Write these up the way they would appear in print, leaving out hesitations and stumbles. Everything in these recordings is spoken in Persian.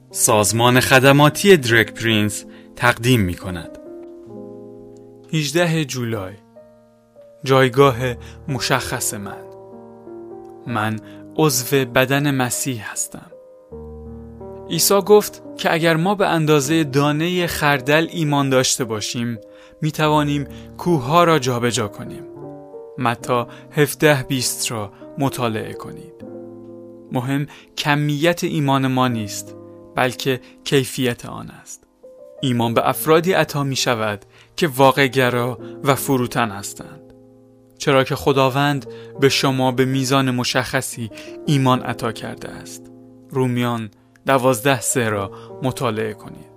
سازمان خدماتی درگ پرینس تقدیم می کند. 18 جولای، جایگاه مشخص من عضو بدن مسیح هستم. عیسی گفت که اگر ما به اندازه دانه خردل ایمان داشته باشیم می توانیم کوه‌ها را جابجا کنیم. متی 17:20 را مطالعه کنید. مهم کمیت ایمان ما نیست، بلکه کیفیت آن است. ایمان به افرادی عطا می شود که واقع‌گرا و فروتن هستند، چرا که خداوند به شما به میزان مشخصی ایمان عطا کرده است. رومیان 12:3 را مطالعه کنید.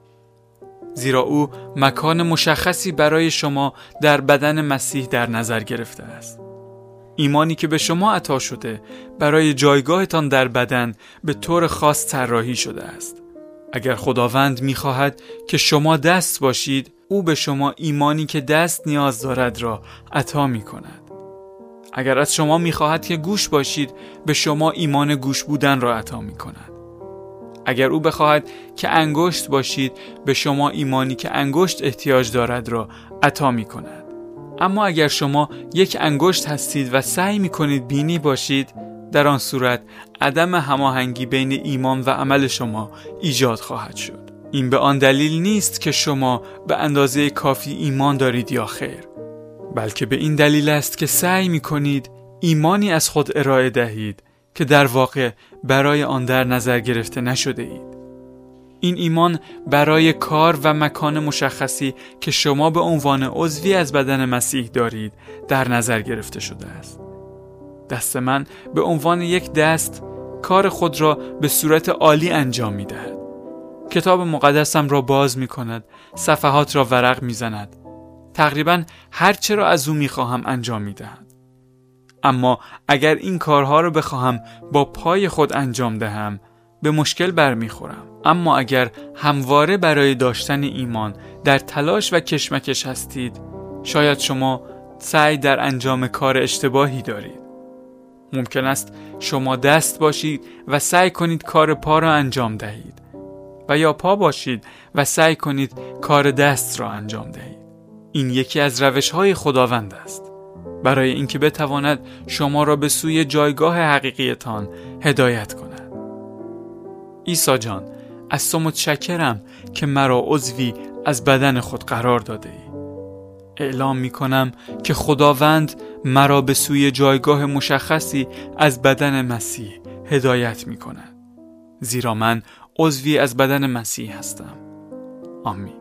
زیرا او مکان مشخصی برای شما در بدن مسیح در نظر گرفته است. ایمانی که به شما عطا شده برای جایگاهتان در بدن به طور خاص طراحی شده است. اگر خداوند می‌خواهد که شما دست باشید، او به شما ایمانی که دست نیاز دارد را عطا می‌کند. اگر از شما می‌خواهد که گوش باشید، به شما ایمان گوش بودن را عطا می‌کند. اگر او بخواهد که انگشت باشید، به شما ایمانی که انگشت احتیاج دارد را عطا می‌کند. اما اگر شما یک انگشت هستید و سعی می‌کنید بینی باشید، در آن صورت عدم هماهنگی بین ایمان و عمل شما ایجاد خواهد شد. این به آن دلیل نیست که شما به اندازه کافی ایمان دارید یا خیر، بلکه به این دلیل است که سعی می‌کنید ایمانی از خود ارائه دهید که در واقع برای آن در نظر گرفته نشده اید. این ایمان برای کار و مکان مشخصی که شما به عنوان عضوی از بدن مسیح دارید در نظر گرفته شده است. دست من به عنوان یک دست کار خود را به صورت عالی انجام می دهد. کتاب مقدسم را باز می کند، صفحات را ورق می زند. تقریبا هر چه را از او می خواهم انجام می دهد. اما اگر این کارها را بخواهم با پای خود انجام دهم، به مشکل برمیخورم. اما اگر همواره برای داشتن ایمان در تلاش و کشمکش هستید، شاید شما سعی در انجام کار اشتباهی دارید. ممکن است شما دست باشید و سعی کنید کار پا را انجام دهید، و یا پا باشید و سعی کنید کار دست را انجام دهید. این یکی از روش‌های خداوند است برای اینکه بتواند شما را به سوی جایگاه حقیقیتان هدایت کند. عیسی جان، از تو متشکرم که مرا عضوی از بدن خود قرار داده ای. اعلام می کنم که خداوند مرا به سوی جایگاه مشخصی از بدن مسیح هدایت می کند، زیرا من عضوی از بدن مسیح هستم. آمین.